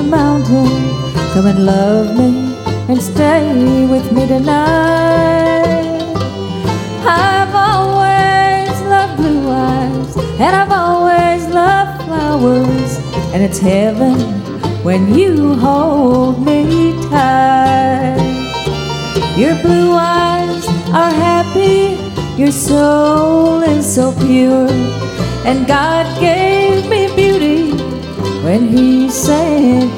mountain. Come and love me and stay with me tonight. I've always loved blue eyes, and I've always loved flowers, and it's heaven when you hold me tight. Your blue eyes are happy, your soul is so pure, and God gave me beauty when He sent